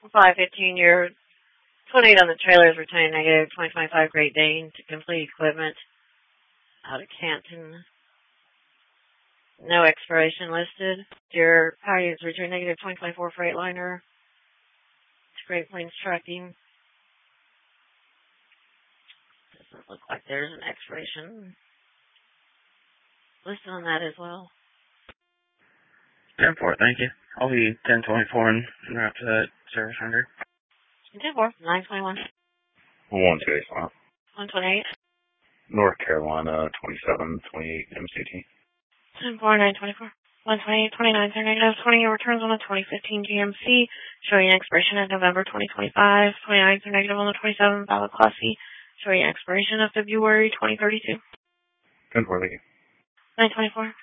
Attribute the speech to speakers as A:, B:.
A: 515, your 28 on the trailer is returning negative. 2025 Great Dane to complete equipment out of Canton. No expiration listed. Your power unit is returning negative. 2024 Freightliner to Great Plains Trucking. Doesn't look like there's an expiration listed on that as well.
B: 10-4, thank you. I'll be 1024 and route to that service render.
A: 10-4, 921.
C: 128.
A: 128.
C: North Carolina, 2728 MCT.
A: 10-4, 924. 128, 29, they're negative. 20 returns on the 2015 GMC, showing expiration of November 2025. 29 are negative on the 27 Valid Class C, showing expiration of February 2032.
C: 10-4, thank you.
A: 924.